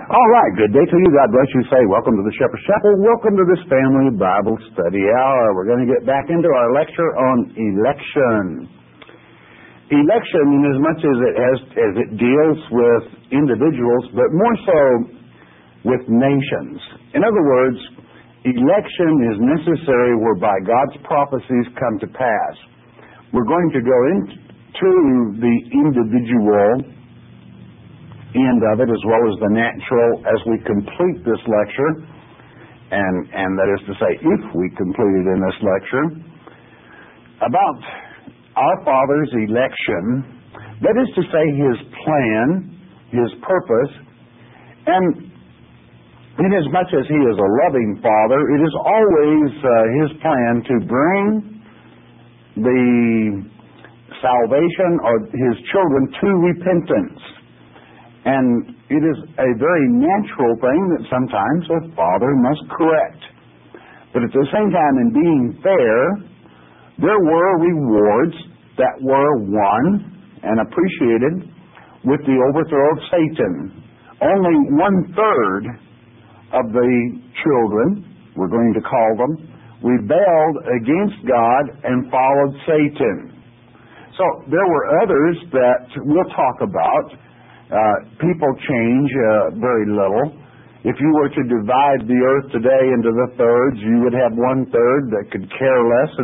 All right, good day to you. God bless you. Say, welcome to the Shepherd's Chapel. Welcome to this family Bible study hour. We're going to get back into our lecture on election. Election, in as much as it deals with individuals, but more so with nations. In other words, election is necessary whereby God's prophecies come to pass. We're going to go into the individual end of it as well as the natural as we complete this lecture, and that is to say, if we complete it in this lecture, about our Father's election, that is to say, His plan, His purpose, and in as much as He is a loving Father, it is always His plan to bring the salvation of His children to repentance. And it is a very natural thing that sometimes a father must correct. But at the same time, in being fair, there were rewards that were won and appreciated with the overthrow of Satan. Only 1/3 of the children, we're going to call them, rebelled against God and followed Satan. So there were others that we'll talk about. People change very little. If you were to divide the earth today into the thirds, you would have 1/3 that could care less